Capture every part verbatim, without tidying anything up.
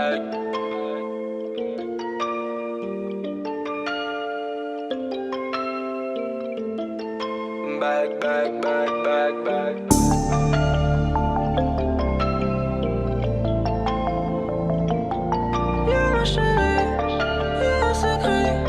back. Back, back, back, back, back. Yeah, ma chérie, yeah, secret.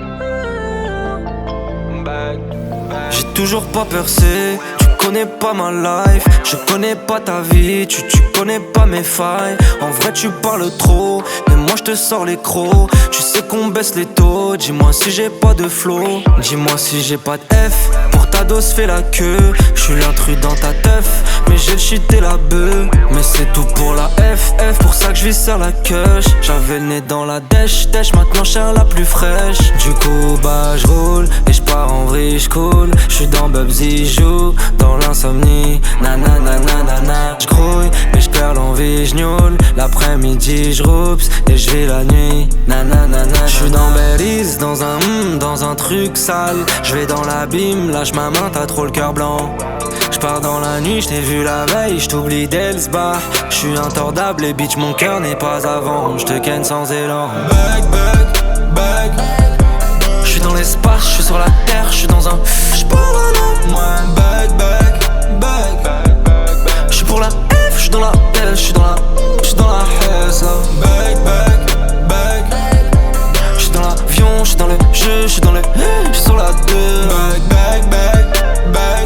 Back, back. J'ai toujours pas percé, tu connais pas ma life. Je connais pas ta vie, tu, tu connais pas mes failles. En vrai tu parles trop, mais moi je te sors les crocs. Tu sais qu'on baisse les taux, dis-moi si j'ai pas de flow. Dis-moi si j'ai pas de F, pour ta dose fais la queue. Je suis l'intrus dans ta teuf, mais j'ai le shit et la beuh. Mais c'est tout pour la F, F, pour ça que je vis sur la queue. J'avais le nez dans la dèche, dèche, maintenant je la plus fraîche. Du coup bah je roule, et je pars en vrille, je coule. Je suis dans Bubsy, joue dans l'insomnie. Nanana nanana, je grouille, mais je perds l'envie, je gnôle. L'après-midi je roups, et je vis la nuit. Nanana, je suis dans Belize, dans un mm, dans un truc sale. Je vais dans l'abîme, lâche ma main, t'as trop le cœur blanc. J'pars dans la nuit, j't'ai vu la veille, j't'oublie dès le sbar. J'suis intordable et bitch, mon cœur n'est pas à vendre. J'te ken sans élan. Back, back, back. J'suis dans l'espace, j'suis sur la terre, j'suis dans un. J'pars dans la Moi, back, back, back, back, back. J'suis pour la F, j'suis dans la L, j'suis dans la. J'suis dans la S. Back, back, back. J'suis dans l'avion, j'suis dans le jeu, j'suis dans le. J'suis sur la deux. Back, back, back, back.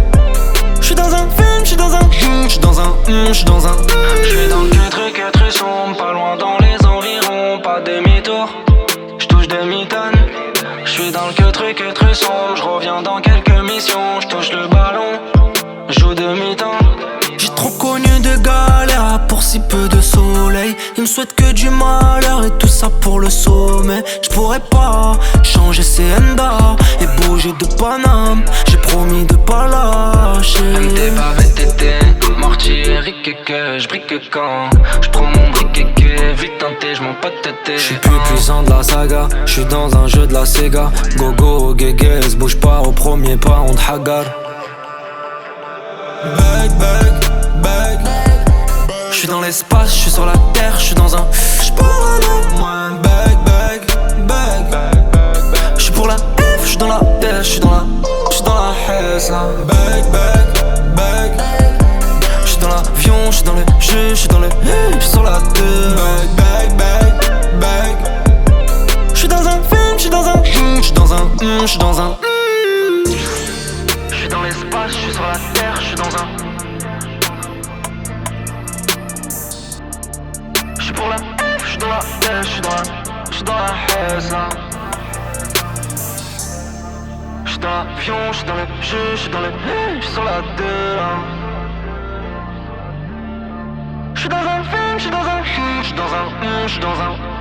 J'suis dans un film, j'suis dans un. J'suis dans un. J'suis dans un. J'suis dans le truc très sombre, pas loin dans les environs, pas demi-tour. J'touche demi-tonne. J'suis dans le truc très sombre, j'reviens dans quelques missions, j'touche le ballon, joue demi-temps. J'ai trop connu de galères pour si peu de soleil. Ils me souhaitent que du malheur et tout ça pour le sommet. J'pourrais pas changer C N D A et bouger de Paname. J'ai promis de pas lâcher. M T pas V T T, mortier, riquet, j'brique quand j'prends mon briquet, vite tenté, j'm'en pas de tête. J'suis plus puissant de la saga, j'suis dans un jeu de la Sega. Go go, guéguez, bouge pas au premier pas, on t'hagar. Back, back, back. J'suis dans l'espace, j'suis sur la terre, j'suis dans un. J'pars dans Moi, back, back, back, back, back. J'suis pour la F, j'suis dans la terre, j'suis dans la. J'suis dans la S. Back, back, back. J'suis dans l'avion, j'suis dans le jeu, j'suis dans le. J'suis sur la deux. Back, back, back, back. J'suis dans un film, j'suis dans un. J'suis dans un. J'suis dans un. J'suis dans l'espace, j'suis sur la terre, j'suis dans un. J'suis pour la F, j'suis dans la terre, j'suis dans la. J'suis dans la S. J'suis dans l'avion, j'suis dans le jeu, j'suis dans le. J'suis sur la deux. J'suis dans un film, j'suis dans un. J'suis dans un. J'suis dans un.